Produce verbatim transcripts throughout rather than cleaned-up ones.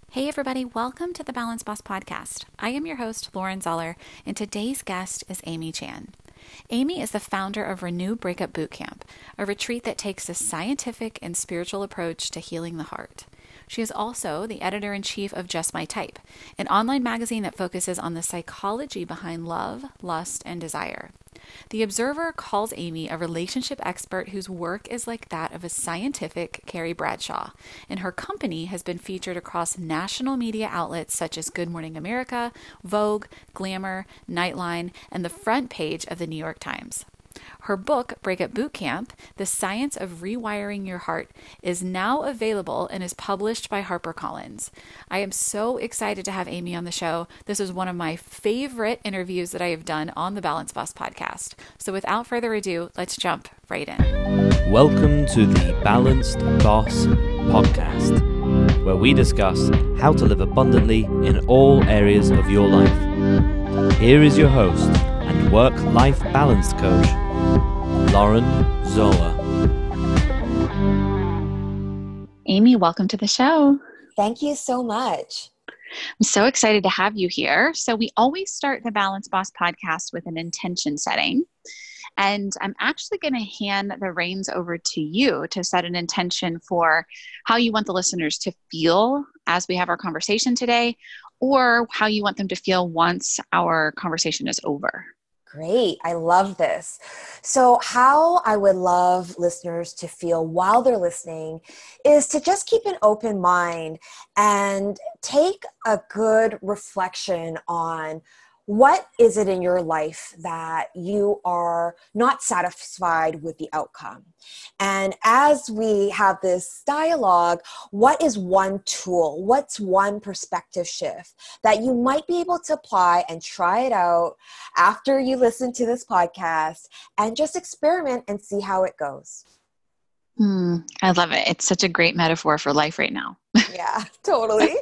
Hey everybody, welcome to the Balance Boss podcast. I am your host, Lauren Zoller, and today's guest is Amy Chan. Amy is the founder of Renew Breakup Bootcamp, a retreat that takes a scientific and spiritual approach to healing the heart. She is also the editor-in-chief of Just My Type, an online magazine that focuses on the psychology behind love, lust, and desire. The Observer calls Amy a relationship expert whose work is like that of a scientific Carrie Bradshaw, and her company has been featured across national media outlets such as Good Morning America, Vogue, Glamour, Nightline, and the front page of the New York Times. Her book, Breakup Bootcamp, The Science of Rewiring Your Heart, is now available and is published by HarperCollins. I am so excited to have Amy on the show. This is one of my favorite interviews that I have done on the Balance Boss podcast. So without further ado, let's jump right in. Welcome to the Balanced Boss podcast, where we discuss how to live abundantly in all areas of your life. Here is your host and work-life balance coach, Lauren Zoller. Amy, welcome to the show. Thank you so much. I'm so excited to have you here. So we always start the Balance Boss podcast with an intention setting. And I'm actually going to hand the reins over to you to set an intention for how you want the listeners to feel as we have our conversation today, or how you want them to feel once our conversation is over. Great. I love this. So how I would love listeners to feel while they're listening is to just keep an open mind and take a good reflection on what is it in your life that you are not satisfied with the outcome? And as we have this dialogue, what is one tool? What's one perspective shift that you might be able to apply and try it out after you listen to this podcast and just experiment and see how it goes? Hmm, I love it. It's such a great metaphor for life right now. Yeah, totally.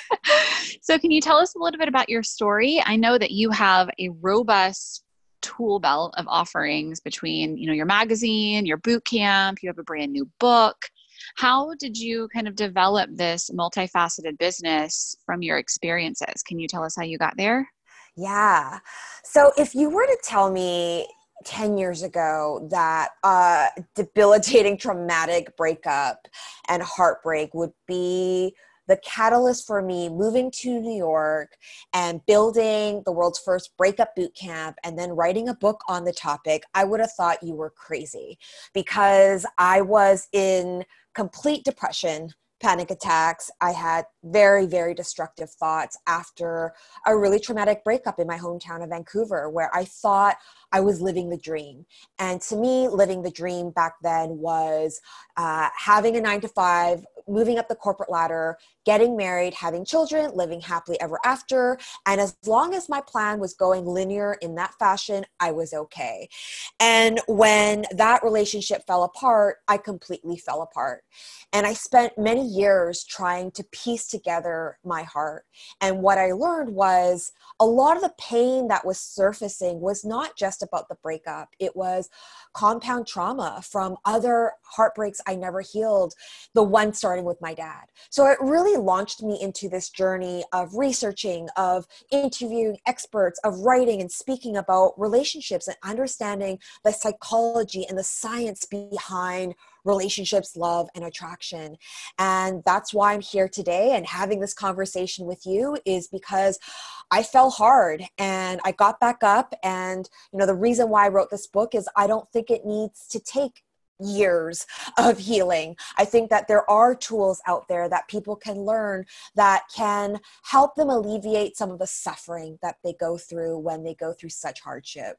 So can you tell us a little bit about your story? I know that you have a robust tool belt of offerings between, you know, your magazine, your boot camp, you have a brand new book. How did you kind of develop this multifaceted business from your experiences? Can you tell us how you got there? Yeah. So if you were to tell me ten years ago that a debilitating traumatic breakup and heartbreak would be the catalyst for me moving to New York and building the world's first breakup boot camp and then writing a book on the topic, I would have thought you were crazy because I was in complete depression, panic attacks. I had very, very destructive thoughts after a really traumatic breakup in my hometown of Vancouver, where I thought I was living the dream. And to me, living the dream back then was uh, having a nine to five, moving up the corporate ladder, getting married, having children, living happily ever after. And as long as my plan was going linear in that fashion, I was okay. And when that relationship fell apart, I completely fell apart. And I spent many years trying to piece together my heart. And what I learned was a lot of the pain that was surfacing was not just about the breakup. It was compound trauma from other heartbreaks I never healed, the one starting with my dad. So it really launched me into this journey of researching, of interviewing experts, of writing and speaking about relationships and understanding the psychology and the science behind relationships, love, and attraction. And that's why I'm here today and having this conversation with you is because I fell hard and I got back up. And, you know, the reason why I wrote this book is I don't think it needs to take years of healing. I think that there are tools out there that people can learn that can help them alleviate some of the suffering that they go through when they go through such hardship.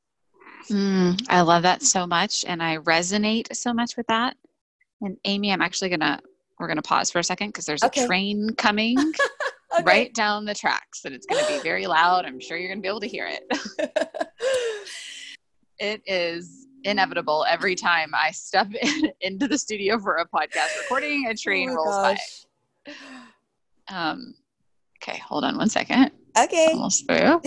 Mm, I love that so much. And I resonate so much with that. And Amy, I'm actually going to, we're going to pause for a second because there's Okay. a train coming Okay. right down the tracks and it's going to be very loud. I'm sure you're going to be able to hear it. It is inevitable every time I step in, into the studio for a podcast recording, a train Oh rolls gosh. by. Um, okay, hold on one second. Okay. Almost through.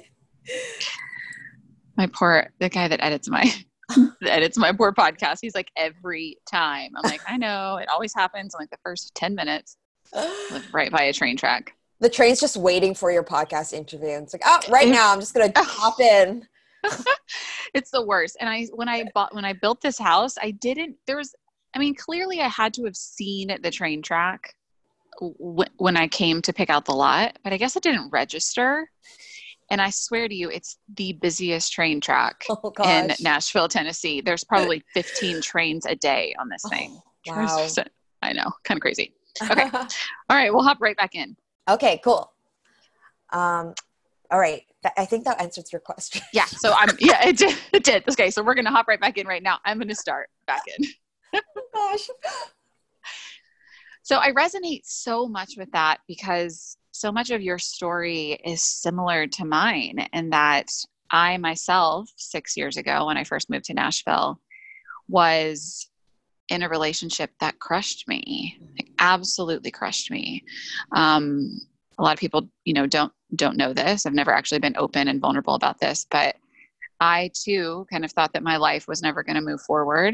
My poor, the guy that edits my, that edits my poor podcast, he's like, every time. I'm like, I know, it always happens in like the first ten minutes. live right by a train track. The train's just waiting for your podcast interview. It's like, oh, right now I'm just going to hop in. It's the worst. And I, when I bought, when I built this house, I didn't, there was, I mean, clearly I had to have seen the train track w- when I came to pick out the lot, but I guess it didn't register. And I swear to you, it's the busiest train track Oh, in gosh. Nashville, Tennessee. There's probably fifteen trains a day on this thing. Oh, wow. I know. Kind of crazy. Okay. All right. We'll hop right back in. Okay, cool. Um, all right. Th- I think that answers your question. Yeah. So I'm, yeah, it did. It did. Okay. So we're going to hop right back in right now. I'm going to start back in. Oh, gosh. So I resonate so much with that because so much of your story is similar to mine, and that I myself, six years ago, when I first moved to Nashville, was in a relationship that crushed me, like absolutely crushed me. Um, a lot of people, you know, don't, don't know this. I've never actually been open and vulnerable about this, but I too kind of thought that my life was never going to move forward.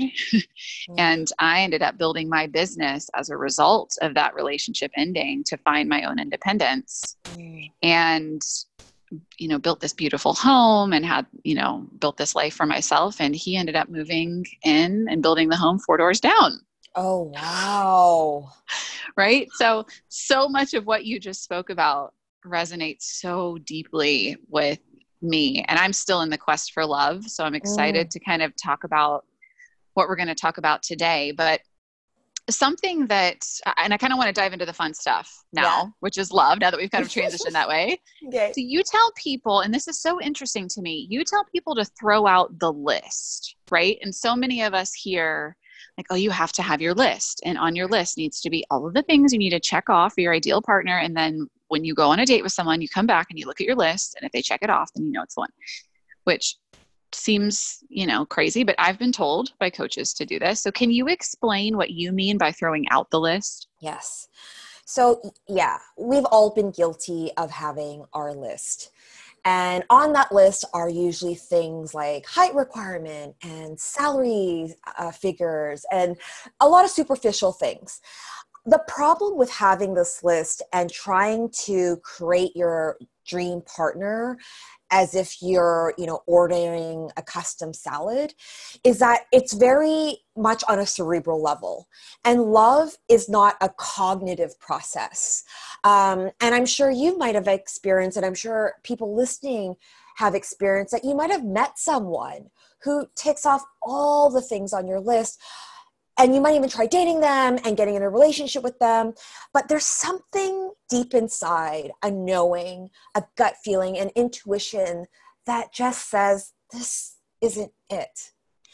And I ended up building my business as a result of that relationship ending to find my own independence. Mm. And, you know, built this beautiful home and had, you know, built this life for myself. And he ended up moving in and building the home four doors down. Oh, wow. Right. So, so much of what you just spoke about resonates so deeply with me, and I'm still in the quest for love. So I'm excited mm. to kind of talk about what we're going to talk about today, but something that, and I kind of want to dive into the fun stuff now, yeah. which is love, now that we've kind of transitioned that way. Okay. So you tell people, and this is so interesting to me, you tell people to throw out the list, right? And so many of us here, like, oh, you have to have your list, and on your list needs to be all of the things you need to check off for your ideal partner. And then when you go on a date with someone, you come back and you look at your list, and if they check it off, then you know it's the one, which seems, you know, crazy, but I've been told by coaches to do this. So can you explain what you mean by throwing out the list? Yes. So yeah, we've all been guilty of having our list. And on that list are usually things like height requirement and salary uh, figures and a lot of superficial things. The problem with having this list and trying to create your dream partner as if you're, you know, ordering a custom salad is that it's very much on a cerebral level. And love is not a cognitive process. Um, and I'm sure you might have experienced, and I'm sure people listening have experienced, that you might have met someone who ticks off all the things on your list, and you might even try dating them and getting in a relationship with them. But there's something deep inside, a knowing, a gut feeling, an intuition that just says, this isn't it.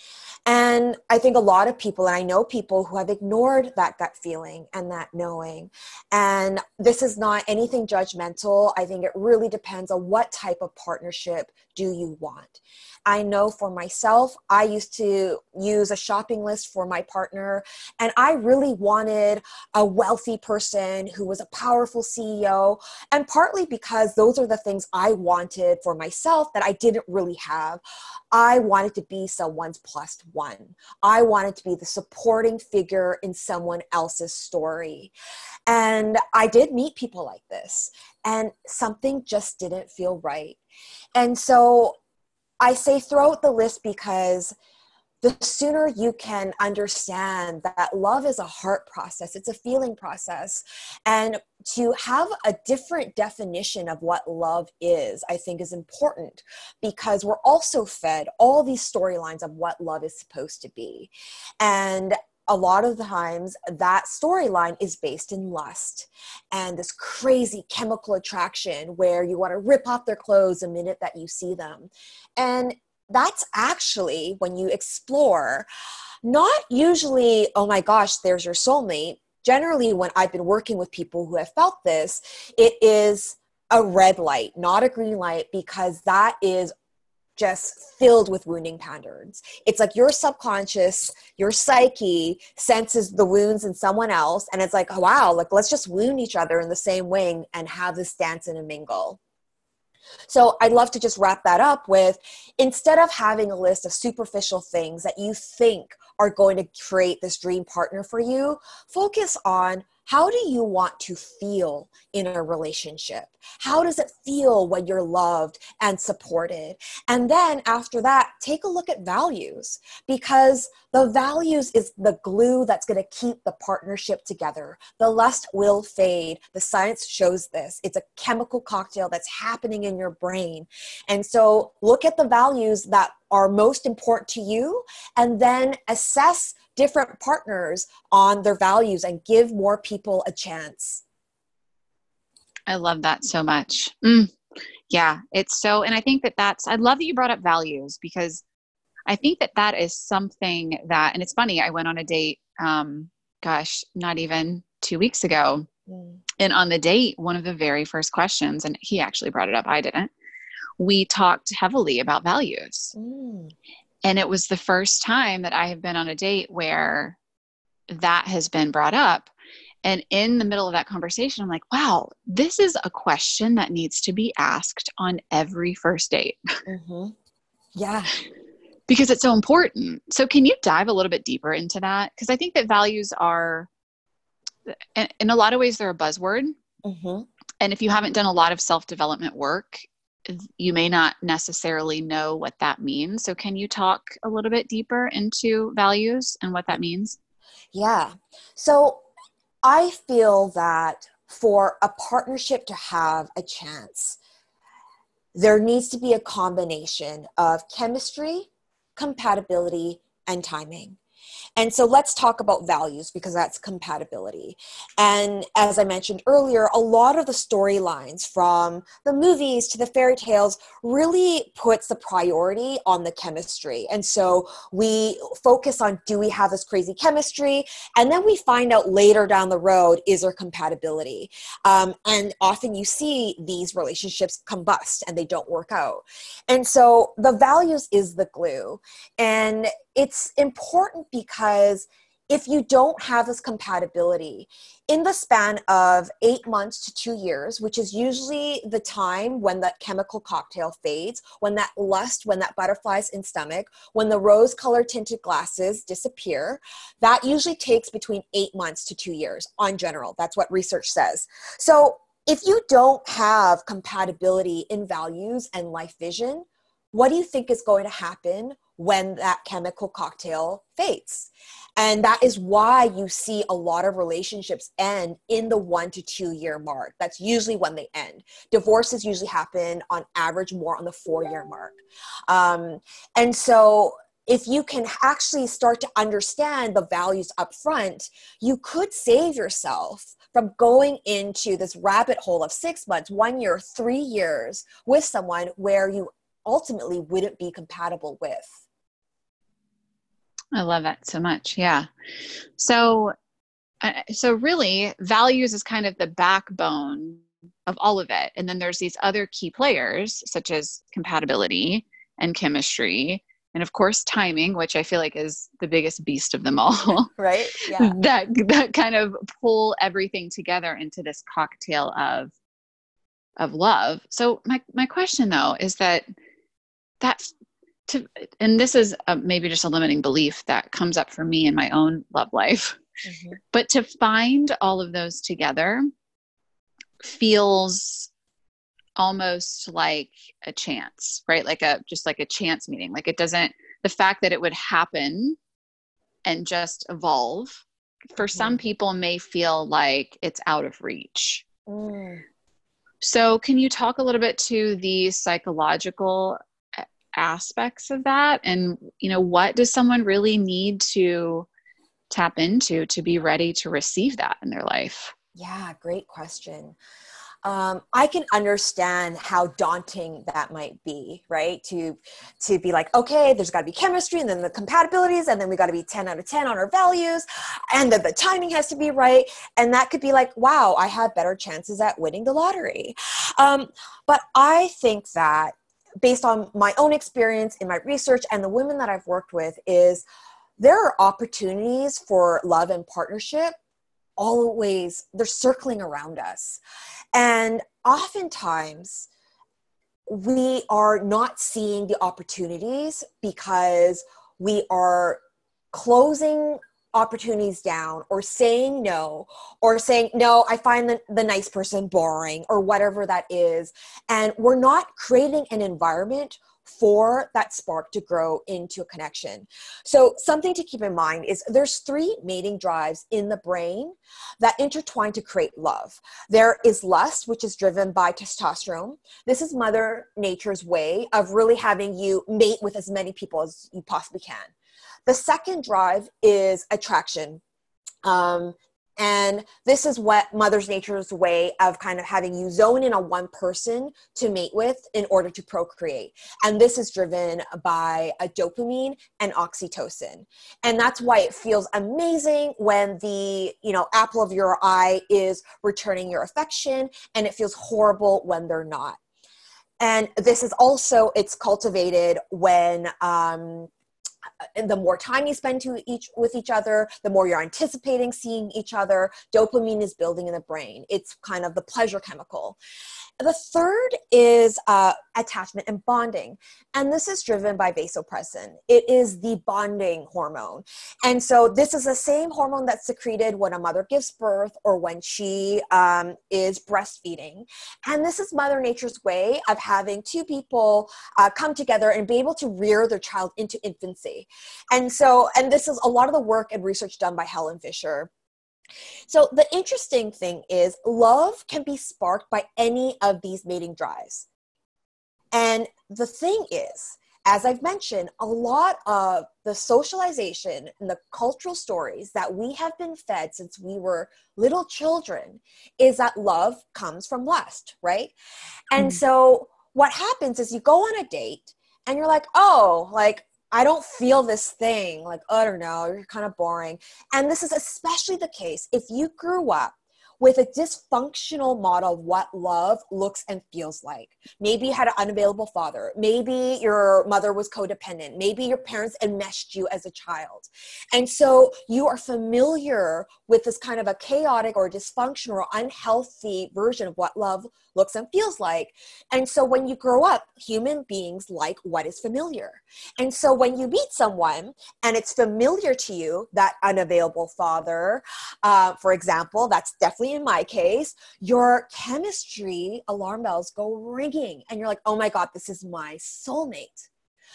And I think a lot of people, and I know people who have ignored that gut feeling and that knowing. And this is not anything judgmental. I think it really depends on what type of partnership do you want. I know for myself, I used to use a shopping list for my partner, and I really wanted a wealthy person who was a powerful C E O, and partly because those are the things I wanted for myself that I didn't really have. I wanted to be someone's plus one. I wanted to be the supporting figure in someone else's story. And I did meet people like this, and something just didn't feel right. And so I say throw out the list because the sooner you can understand that love is a heart process, it's a feeling process. And to have a different definition of what love is, I think is important, because we're also fed all these storylines of what love is supposed to be. And a lot of the times that storyline is based in lust and this crazy chemical attraction where you want to rip off their clothes the minute that you see them. And that's actually, when you explore, not usually, oh my gosh, there's your soulmate. Generally, when I've been working with people who have felt this, it is a red light, not a green light, because that is just filled with wounding patterns. It's like your subconscious, your psyche senses the wounds in someone else. And it's like, oh, wow, like let's just wound each other in the same way and have this dance and a mingle. So I'd love to just wrap that up with, instead of having a list of superficial things that you think are going to create this dream partner for you, focus on how do you want to feel in a relationship? How does it feel when you're loved and supported? And then after that, take a look at values, because the values is the glue that's going to keep the partnership together. The lust will fade. The science shows this. It's a chemical cocktail that's happening in your brain. And so look at the values that are most important to you, and then assess different partners on their values and give more people a chance. I love that so much. Mm, yeah, it's so, and I think that that's, I love that you brought up values, because I think that that is something that, and it's funny, I went on a date, um, gosh, not even two weeks ago. Mm. And on the date, one of the very first questions, and he actually brought it up, I didn't, we talked heavily about values. Mm. And it was the first time that I have been on a date where that has been brought up. And in the middle of that conversation, I'm like, wow, this is a question that needs to be asked on every first date. Mm-hmm. Yeah. Because it's so important. So can you dive a little bit deeper into that? Because I think that values are, in, in a lot of ways, they're a buzzword. Mm-hmm. And if you haven't done a lot of self-development work, you may not necessarily know what that means. So can you talk a little bit deeper into values and what that means? Yeah. So I feel that for a partnership to have a chance, there needs to be a combination of chemistry, compatibility, and timing. And so let's talk about values, because that's compatibility. And as I mentioned earlier, a lot of the storylines from the movies to the fairy tales really puts the priority on the chemistry. And so we focus on, do we have this crazy chemistry? And then we find out later down the road, is there compatibility? Um, and often you see these relationships combust and they don't work out. And so the values is the glue. And it's important because if you don't have this compatibility in the span of eight months to two years, which is usually the time when that chemical cocktail fades, when that lust, when that butterflies in stomach, when the rose color tinted glasses disappear, that usually takes between eight months to two years on general. That's what research says. So if you don't have compatibility in values and life vision, what do you think is going to happen when that chemical cocktail fades? And that is why you see a lot of relationships end in the one to two year mark. That's usually when they end. Divorces usually happen on average more on the four year mark. Um, and so if you can actually start to understand the values up front, you could save yourself from going into this rabbit hole of six months, one year, three years with someone where you ultimately wouldn't be compatible with. I love that so much. Yeah. So, uh, so really values is kind of the backbone of all of it. And then there's these other key players such as compatibility and chemistry. And of course, timing, which I feel like is the biggest beast of them all. Right. Yeah. that, that kind of pull everything together into this cocktail of, of love. So my, my question though, is that that's to, and this is a, maybe just a limiting belief that comes up for me in my own love life, mm-hmm. but to find all of those together feels almost like a chance, right? Like a, just like a chance meeting. Like it doesn't, the fact that it would happen and just evolve for mm-hmm. some people may feel like it's out of reach. Mm. So can you talk a little bit to the psychological aspects of that? And, you know, what does someone really need to tap into to be ready to receive that in their life? Yeah, great question. Um, I can understand how daunting that might be, right? To, to be like, okay, there's gotta be chemistry and then the compatibilities, and then we gotta be ten out of ten on our values, and then the timing has to be right. And that could be like, wow, I have better chances at winning the lottery. Um, but I think that based on my own experience in my research and the women that I've worked with, is there are opportunities for love and partnership always, they're circling around us. And oftentimes we are not seeing the opportunities because we are closing opportunities down or saying no or saying, no, I find the, the nice person boring or whatever that is. And we're not creating an environment for that spark to grow into a connection. So something to keep in mind is there's three mating drives in the brain that intertwine to create love. There is lust, which is driven by testosterone. This is Mother Nature's way of really having you mate with as many people as you possibly can. The second drive is attraction. Um, And this is what Mother Nature's way of kind of having you zone in on one person to mate with in order to procreate. And this is driven by a dopamine and oxytocin. And that's why it feels amazing when the, you know, apple of your eye is returning your affection, and it feels horrible when they're not. And this is also, it's cultivated when, um, and the more time you spend to each with each other, the more you're anticipating seeing each other. Dopamine is building in the brain. It's kind of the pleasure chemical. The third is uh, attachment and bonding. And this is driven by vasopressin. It is the bonding hormone. And so this is the same hormone that's secreted when a mother gives birth or when she um, is breastfeeding. And this is Mother Nature's way of having two people uh, come together and be able to rear their child into infancy. And so, and this is a lot of the work and research done by Helen Fisher. So the interesting thing is love can be sparked by any of these mating drives. And the thing is, as I've mentioned, a lot of the socialization and the cultural stories that we have been fed since we were little children is that love comes from lust, right? And mm-hmm. so what happens is you go on a date and you're like, oh, like, I don't feel this thing, like, I don't know, you're kind of boring. And this is especially the case if you grew up with a dysfunctional model of what love looks and feels like. Maybe you had an unavailable father. Maybe your mother was codependent. Maybe your parents enmeshed you as a child. And so you are familiar with this kind of a chaotic or dysfunctional or unhealthy version of what love looks and feels like. And so when you grow up, human beings like what is familiar. And so when you meet someone and it's familiar to you, that unavailable father, uh, for example, that's definitely in my case, your chemistry alarm bells go ringing and you're like, oh my God, this is my soulmate.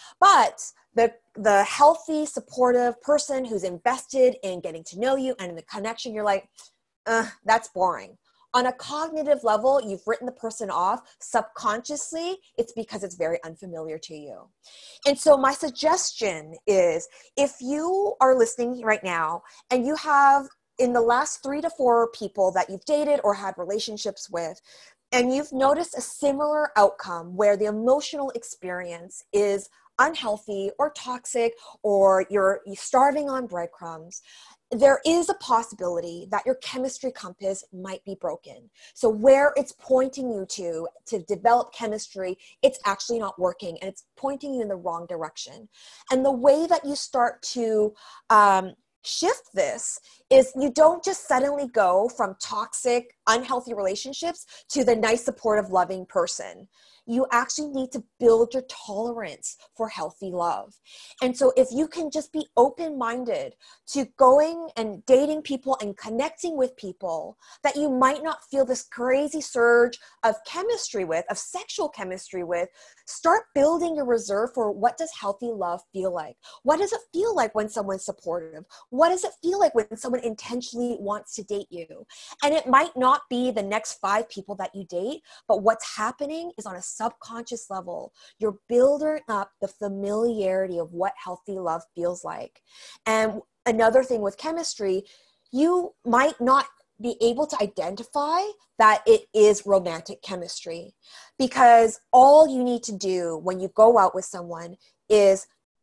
But the the healthy, supportive person who's invested in getting to know you and in the connection, you're like, uh, that's boring. On a cognitive level, you've written the person off. Subconsciously, it's because it's very unfamiliar to you. And so my suggestion is if you are listening right now and you have in the last three to four people that you've dated or had relationships with, and you've noticed a similar outcome where the emotional experience is unhealthy or toxic, or you're, you're starving on breadcrumbs, there is a possibility that your chemistry compass might be broken. So where it's pointing you to, to develop chemistry, it's actually not working and it's pointing you in the wrong direction. And the way that you start to um, shift this is you don't just suddenly go from toxic, unhealthy relationships to the nice, supportive, loving person. You actually need to build your tolerance for healthy love. And so if you can just be open-minded to going and dating people and connecting with people that you might not feel this crazy surge of chemistry with, of sexual chemistry with, start building your reserve for what does healthy love feel like? What does it feel like when someone's supportive? What does it feel like when someone intentionally wants to date you? And it might not be the next five people that you date, but what's happening is on a subconscious level, you're building up the familiarity of what healthy love feels like. And another thing with chemistry, you might not be able to identify that it is romantic chemistry, because all you need to do when you go out with someone is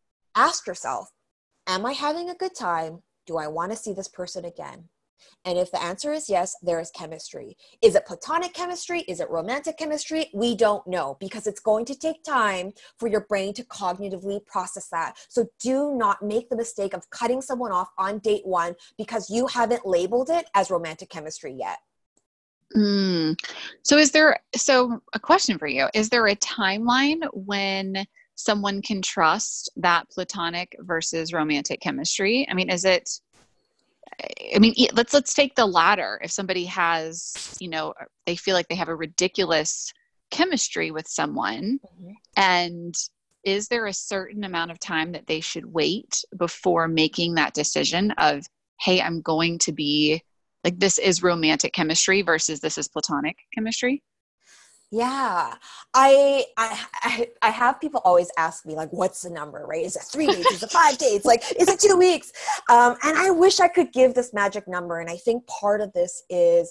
ask yourself, am I having a good time? Do I want to see this person again? And if the answer is yes, there is chemistry. Is it platonic chemistry? Is it romantic chemistry? We don't know, because it's going to take time for your brain to cognitively process that. So do not make the mistake of cutting someone off on date one because you haven't labeled it as romantic chemistry yet. Mm. So is there, so a question for you, is there a timeline when someone can trust that platonic versus romantic chemistry? I mean, is it, I mean, let's, let's take the latter. If somebody has, you know, they feel like they have a ridiculous chemistry with someone, mm-hmm. and is there a certain amount of time that they should wait before making that decision of, hey, I'm going to be like, this is romantic chemistry versus this is platonic chemistry? Yeah, I, I, I have people always ask me like, what's the number, right? Is it three dates? Is it five dates? Like, is it two weeks? Um, and I wish I could give this magic number. And I think part of this is,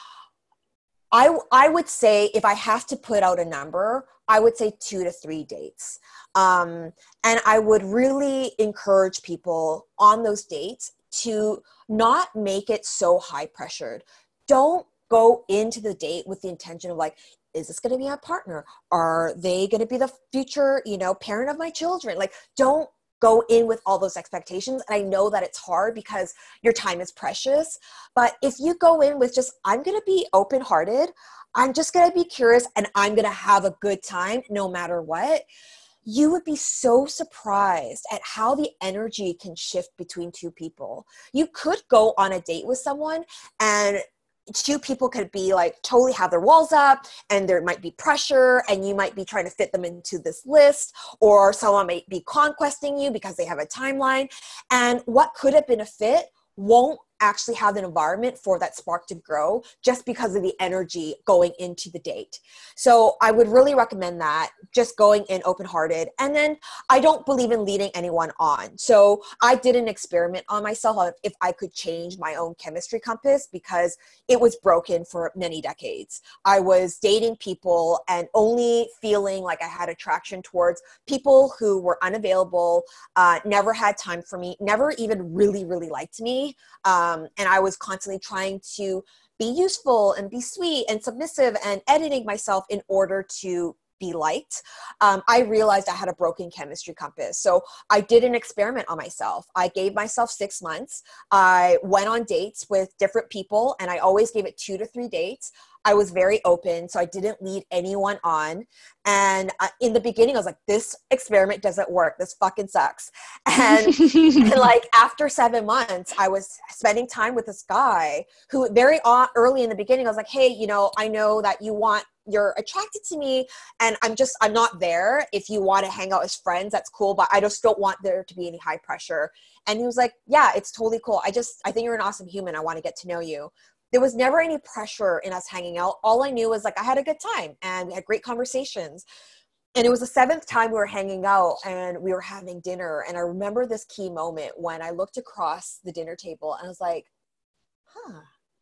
I, I would say if I have to put out a number, I would say two to three dates. Um, and I would really encourage people on those dates to not make it so high pressured. Don't go into the date with the intention of like, is this going to be my partner? Are they going to be the future, you know, parent of my children? Like, don't go in with all those expectations. And I know that it's hard because your time is precious. But if you go in with just, I'm going to be open-hearted, I'm just going to be curious, and I'm going to have a good time no matter what, you would be so surprised at how the energy can shift between two people. You could go on a date with someone and two people could be like totally have their walls up, and there might be pressure, and you might be trying to fit them into this list, or someone might be conquesting you because they have a timeline. And what could have been a fit won't actually have an environment for that spark to grow just because of the energy going into the date. So I would really recommend that, just going in open-hearted. And then I don't believe in leading anyone on. So I did an experiment on myself on if I could change my own chemistry compass, because it was broken for many decades. I was dating people and only feeling like I had attraction towards people who were unavailable, uh, never had time for me, never even really, really liked me. Um, and I was constantly trying to be useful and be sweet and submissive and editing myself in order to be liked. Um, I realized I had a broken chemistry compass. So I did an experiment on myself. I gave myself six months. I went on dates with different people, and I always gave it two to three dates. I was very open, so I didn't lead anyone on. And uh, in the beginning, I was like, this experiment doesn't work. This fucking sucks. And, and like after seven months, I was spending time with this guy who very uh, early in the beginning, I was like, hey, you know, I know that you want you're attracted to me, and I'm just, I'm not there. If you want to hang out as friends, that's cool, but I just don't want there to be any high pressure. And he was like, yeah, it's totally cool. I just, I think you're an awesome human. I want to get to know you. There was never any pressure in us hanging out. All I knew was like, I had a good time and we had great conversations. And it was the seventh time we were hanging out and we were having dinner. And I remember this key moment when I looked across the dinner table and I was like, huh,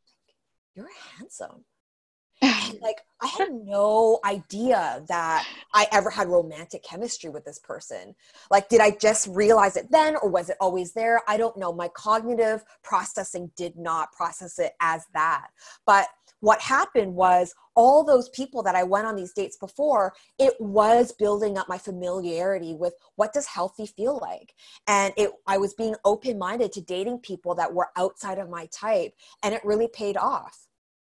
you're handsome. And like, I had no idea that I ever had romantic chemistry with this person. Like, did I just realize it then, or was it always there? I don't know. My cognitive processing did not process it as that. But what happened was all those people that I went on these dates before, it was building up my familiarity with what does healthy feel like. And it, I was being open-minded to dating people that were outside of my type, and it really paid off.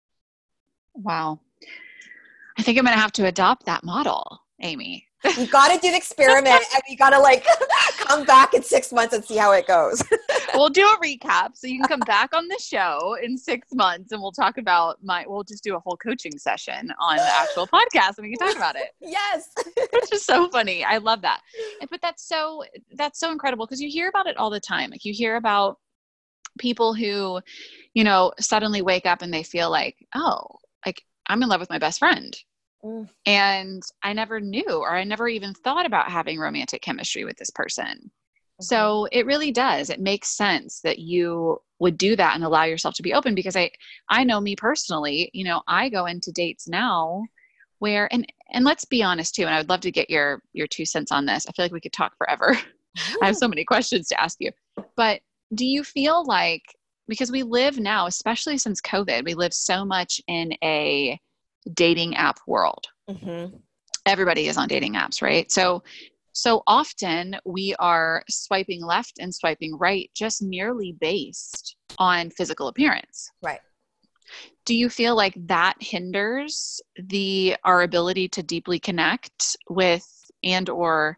Wow. I think I'm going to have to adopt that model, Amy. You got to do the experiment and you got to like come back in six months and see how it goes. We'll do a recap. So you can come back on the show in six months and we'll talk about my, we'll just do a whole coaching session on the actual podcast and we can talk about it. Yes. Which is so funny. I love that. But that's so, that's so incredible because you hear about it all the time. Like you hear about people who, you know, suddenly wake up and they feel like, oh, like I'm in love with my best friend. Mm. And I never knew, or I never even thought about having romantic chemistry with this person. Mm-hmm. So it really does. It makes sense that you would do that and allow yourself to be open because I, I know me personally, you know, I go into dates now where, and, and let's be honest too. And I would love to get your, your two cents on this. I feel like we could talk forever. I have so many questions to ask you, but do you feel like, because we live now, especially since COVID, we live so much in a dating app world. Mm-hmm. Everybody is on dating apps, right? So, so often we are swiping left and swiping right, just merely based on physical appearance. Right. Do you feel like that hinders the, our ability to deeply connect with and or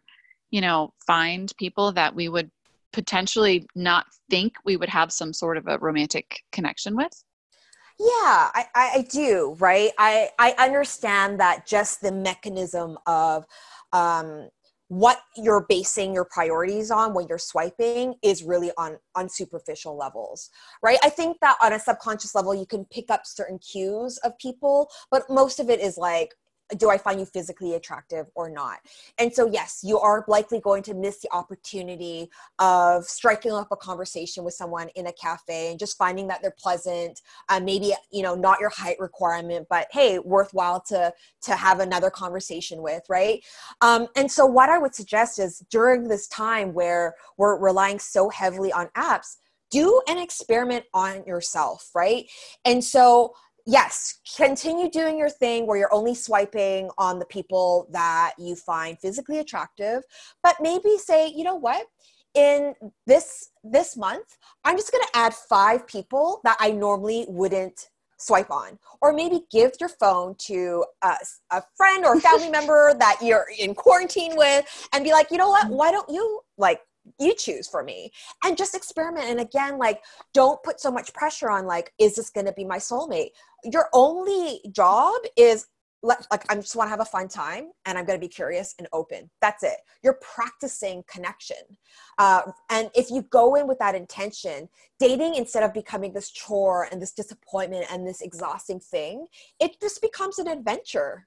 you know, find people that we would potentially not think we would have some sort of a romantic connection with? Yeah, I, I do, right? I, I understand that just the mechanism of um, what you're basing your priorities on when you're swiping is really on, on superficial levels, right? I think that on a subconscious level, you can pick up certain cues of people, but most of it is like, do I find you physically attractive or not? And so, yes, you are likely going to miss the opportunity of striking up a conversation with someone in a cafe and just finding that they're pleasant, uh, maybe, you know, not your height requirement, but hey, worthwhile to, to have another conversation with, right? Um, and so what I would suggest is during this time where we're relying so heavily on apps, do an experiment on yourself, right? And so yes, continue doing your thing where you're only swiping on the people that you find physically attractive, but maybe say, you know what, in this this month, I'm just going to add five people that I normally wouldn't swipe on, or maybe give your phone to a, a friend or a family member that you're in quarantine with and be like, you know what, why don't you like you choose for me, and just experiment. And again, like, don't put so much pressure on like, is this going to be my soulmate? Your only job is like, I just want to have a fun time and I'm going to be curious and open. That's it. You're practicing connection. Uh, and if you go in with that intention, dating, instead of becoming this chore and this disappointment and this exhausting thing, it just becomes an adventure.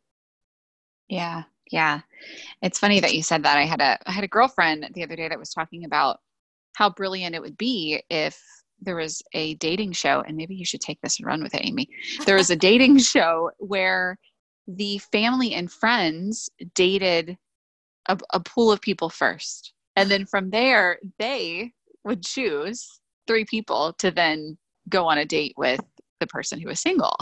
Yeah. Yeah. It's funny that you said that. I had a, I had a girlfriend the other day that was talking about how brilliant it would be if there was a dating show, and maybe you should take this and run with it, Amy. There was a dating show where the family and friends dated a, a pool of people first. And then from there, they would choose three people to then go on a date with the person who was single.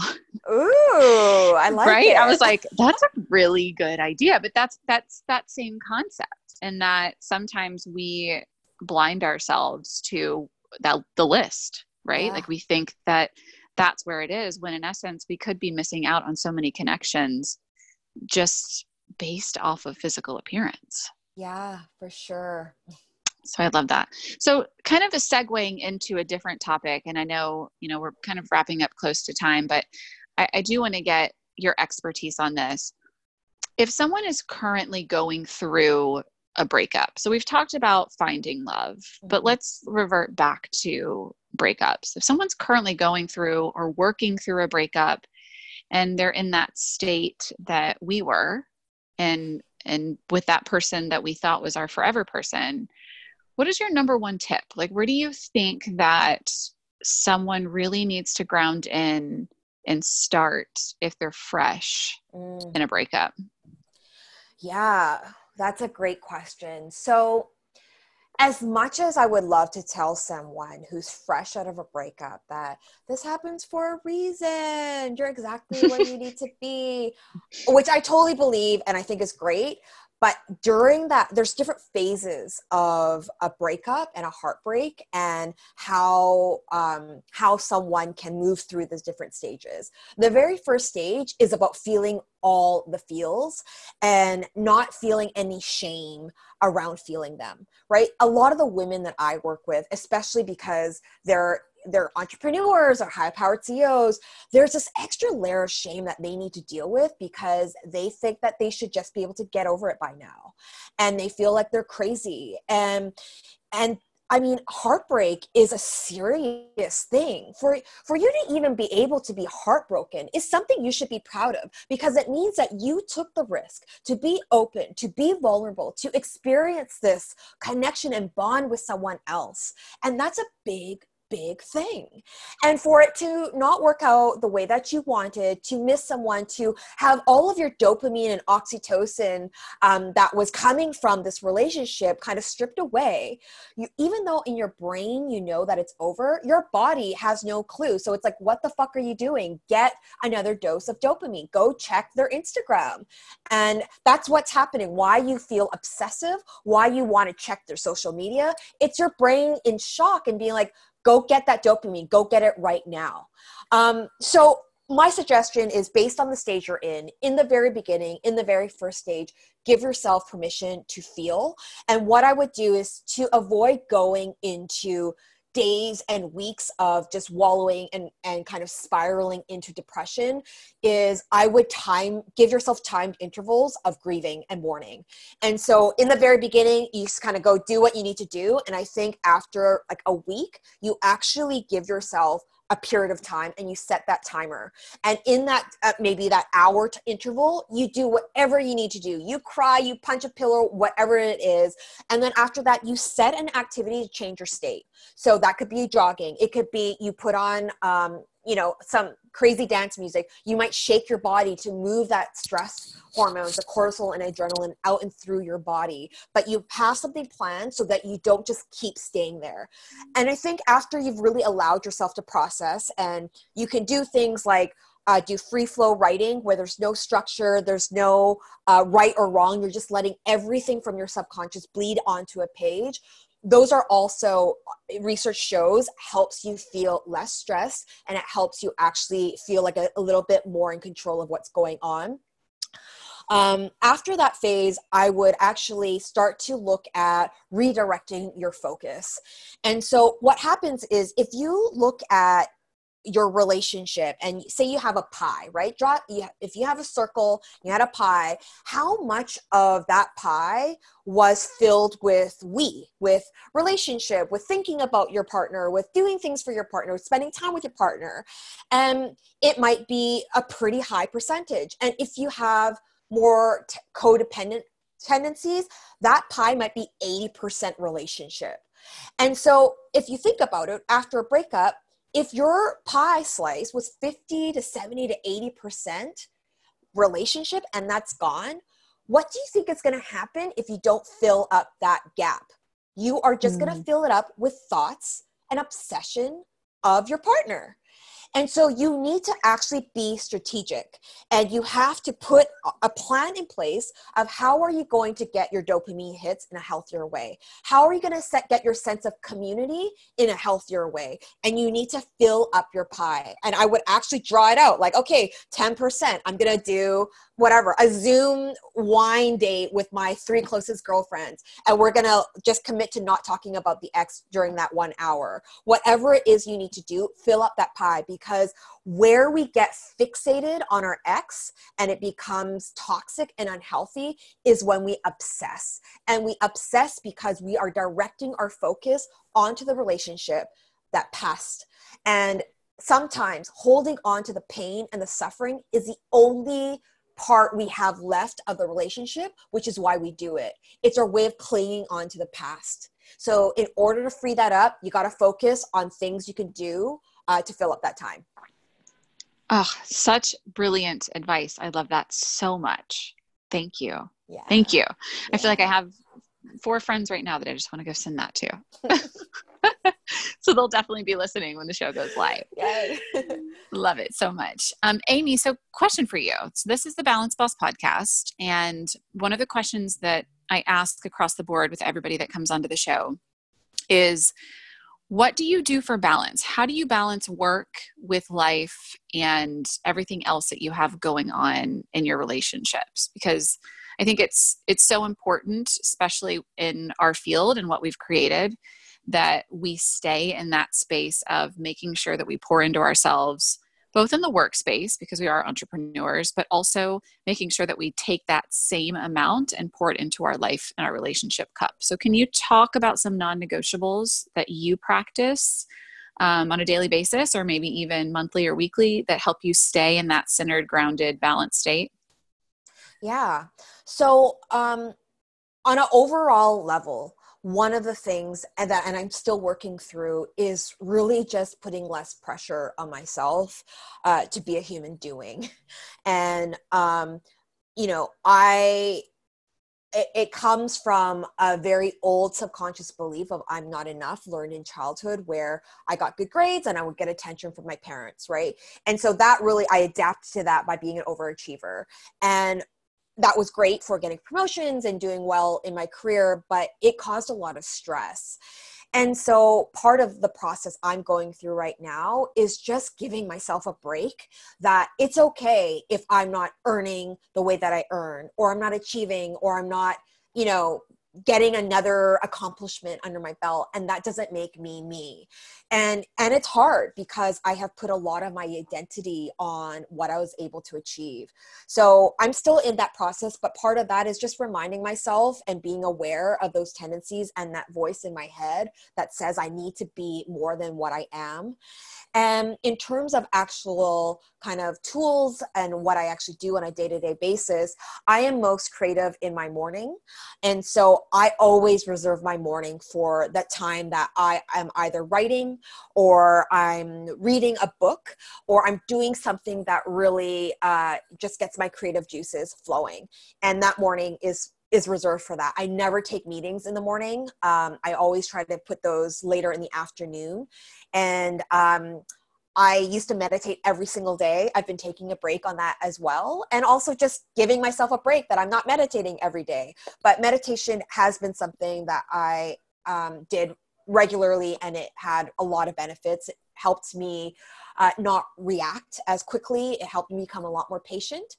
Ooh, I like right? it. I was like, that's a really good idea. But that's that's that same concept. And that sometimes we blind ourselves to that the list, right? Yeah. Like we think that that's where it is, when in essence we could be missing out on so many connections just based off of physical appearance. Yeah, for sure. So I love that. So kind of a segueing into a different topic, and I know, you know, we're kind of wrapping up close to time, but I, I do want to get your expertise on this. If someone is currently going through a breakup, so we've talked about finding love, mm-hmm. but let's revert back to breakups. If someone's currently going through or working through a breakup and they're in that state that we were, and and with that person that we thought was our forever person, what is your number one tip? Like, where do you think that someone really needs to ground in and start if they're fresh mm. in a breakup? Yeah, that's a great question. So as much as I would love to tell someone who's fresh out of a breakup that this happens for a reason, you're exactly where you need to be, which I totally believe and I think is great. But during that, there's different phases of a breakup and a heartbreak, and how um, how someone can move through those different stages. The very first stage is about feeling all the feels and not feeling any shame around feeling them, right? A lot of the women that I work with, especially because they're they're entrepreneurs or high-powered C E Os, there's this extra layer of shame that they need to deal with because they think that they should just be able to get over it by now. And they feel like they're crazy. And, and I mean, heartbreak is a serious thing. For, for you to even be able to be heartbroken is something you should be proud of, because it means that you took the risk to be open, to be vulnerable, to experience this connection and bond with someone else. And that's a big big thing. And for it to not work out the way that you wanted, to miss someone, to have all of your dopamine and oxytocin um, that was coming from this relationship kind of stripped away, you, even though in your brain you know that it's over, your body has no clue. So it's like, what the fuck are you doing? Get another dose of dopamine. Go check their Instagram. And that's what's happening. Why you feel obsessive, why you want to check their social media. It's your brain in shock and being like, go get that dopamine, go get it right now. Um, so my suggestion is based on the stage you're in, in the very beginning, in the very first stage, give yourself permission to feel. And what I would do is to avoid going into days and weeks of just wallowing and, and kind of spiraling into depression, is I would time, give yourself timed intervals of grieving and mourning. And so in the very beginning, you just kind of go do what you need to do. And I think after like a week, you actually give yourself a period of time and you set that timer. And in that, uh, maybe that hour t- interval, you do whatever you need to do. You cry, you punch a pillow, whatever it is. And then after that, you set an activity to change your state. So that could be jogging. It could be you put on, um, you know, some crazy dance music. You might shake your body to move that stress hormones, the cortisol and adrenaline, out and through your body. But you have something planned so that you don't just keep staying there. And I think after you've really allowed yourself to process, and you can do things like uh, do free flow writing where there's no structure, there's no uh, right or wrong. You're just letting everything from your subconscious bleed onto a page. Those are also, research shows, helps you feel less stressed, and it helps you actually feel like a, a little bit more in control of what's going on. Um, after that phase, I would actually start to look at redirecting your focus. And so what happens is if you look at your relationship and say you have a pie, right? Draw, you, if you have a circle, you had a pie, how much of that pie was filled with we, with relationship, with thinking about your partner, with doing things for your partner, with spending time with your partner? And it might be a pretty high percentage. And if you have more t- codependent tendencies, that pie might be eighty percent relationship. And so if you think about it, after a breakup, if your pie slice was fifty to seventy to eighty percent relationship and that's gone, what do you think is going to happen if you don't fill up that gap? You are just mm. going to fill it up with thoughts and obsession of your partner. And so you need to actually be strategic, and you have to put a plan in place of how are you going to get your dopamine hits in a healthier way? How are you going to set, get your sense of community in a healthier way? And you need to fill up your pie. And I would actually draw it out like, okay, ten percent, I'm going to do whatever, a Zoom wine date with my three closest girlfriends. And we're going to just commit to not talking about the ex during that one hour. Whatever it is you need to do, fill up that pie, because where we get fixated on our ex and it becomes toxic and unhealthy is when we obsess. And we obsess because we are directing our focus onto the relationship that passed. And sometimes holding on to the pain and the suffering is the only part we have left of the relationship, which is why we do it. It's our way of clinging on to the past. So in order to free that up, you got to focus on things you can do uh, to fill up that time. Oh, such brilliant advice. I love that so much. Thank you. Yeah. Thank you. Yeah. I feel like I have four friends right now that I just want to go send that to. So they'll definitely be listening when the show goes live. Yay. Love it so much. Um, Amy, so question for you. So this is the Balance Boss podcast. And one of the questions that I ask across the board with everybody that comes onto the show is, what do you do for balance? How do you balance work with life and everything else that you have going on in your relationships? Because I think it's it's so important, especially in our field and what we've created, that we stay in that space of making sure that we pour into ourselves, both in the workspace, because we are entrepreneurs, but also making sure that we take that same amount and pour it into our life and our relationship cup. So can you talk about some non-negotiables that you practice um, on a daily basis, or maybe even monthly or weekly, that help you stay in that centered, grounded, balanced state? Yeah. So um, on an overall level, one of the things and that, and I'm still working through, is really just putting less pressure on myself uh, to be a human doing. And, um, you know, I, it, it comes from a very old subconscious belief of I'm not enough, learned in childhood, where I got good grades and I would get attention from my parents. Right. And so that really, I adapted to that by being an overachiever. And that was great for getting promotions and doing well in my career, but it caused a lot of stress. And so part of the process I'm going through right now is just giving myself a break, that it's okay if I'm not earning the way that I earn, or I'm not achieving, or I'm not, you know, getting another accomplishment under my belt, and that doesn't make me me. And and it's hard because I have put a lot of my identity on what I was able to achieve. So I'm still in that process, but part of that is just reminding myself and being aware of those tendencies and that voice in my head that says I need to be more than what I am. And in terms of actual kind of tools and what I actually do on a day-to-day basis, I am most creative in my morning. And so I always reserve my morning for that time that I am either writing, or I'm reading a book, or I'm doing something that really uh, just gets my creative juices flowing. And that morning is is reserved for that. I never take meetings in the morning. Um, I always try to put those later in the afternoon. And um, I used to meditate every single day. I've been taking a break on that as well. And also just giving myself a break that I'm not meditating every day. But meditation has been something that I um, did regularly, and it had a lot of benefits. It helped me uh, not react as quickly. It helped me become a lot more patient.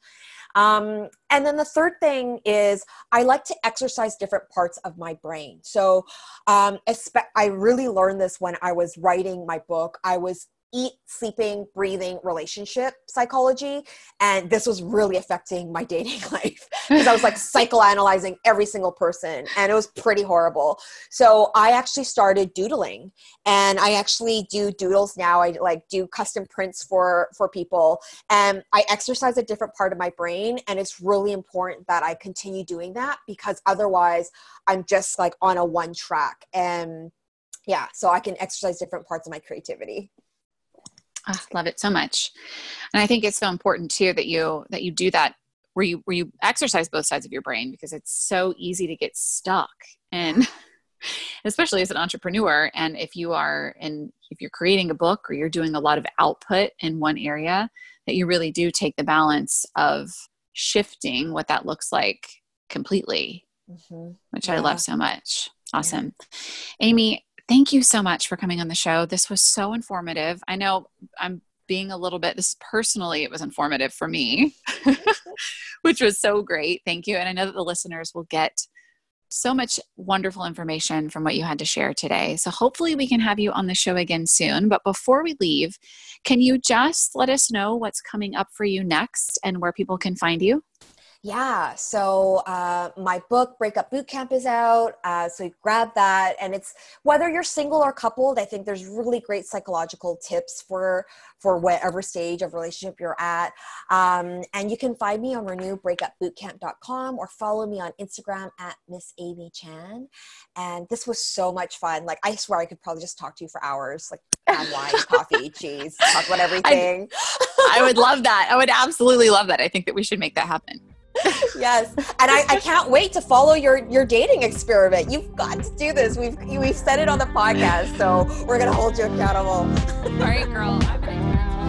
Um, and then the third thing is I like to exercise different parts of my brain. So um, espe- I really learned this when I was writing my book. I was eat, sleeping, breathing, relationship psychology. And this was really affecting my dating life because I was like psychoanalyzing every single person, and it was pretty horrible. So I actually started doodling, and I actually do doodles now. I like do custom prints for, for people, and I exercise a different part of my brain. And it's really important that I continue doing that, because otherwise I'm just like on a one track. And yeah, so I can exercise different parts of my creativity. Oh, love it so much. And I think it's so important too, that you, that you do that where you, where you exercise both sides of your brain, because it's so easy to get stuck. And especially as an entrepreneur. And if you are in, if you're creating a book or you're doing a lot of output in one area, that you really do take the balance of shifting what that looks like completely, mm-hmm. which yeah. I love so much. Awesome. Yeah. Amy, thank you so much for coming on the show. This was so informative. I know I'm being a little bit, this personally, it was informative for me, which was so great. Thank you. And I know that the listeners will get so much wonderful information from what you had to share today. So hopefully we can have you on the show again soon. But before we leave, can you just let us know what's coming up for you next and where people can find you? Yeah. So uh, my book, Breakup Bootcamp, is out. Uh, so you grab that. And it's whether you're single or coupled, I think there's really great psychological tips for for whatever stage of relationship you're at. Um, and you can find me on renew breakup bootcamp dot com or follow me on Instagram at Miss Amy Chan. And this was so much fun. Like, I swear I could probably just talk to you for hours, like have wine, coffee, cheese, talk about everything. I, I would love that. I would absolutely love that. I think that we should make that happen. Yes. And I, I can't wait to follow your, your dating experiment. You've got to do this. We've, we've said it on the podcast, so we're going to hold you accountable. All right, girl. I'm gonna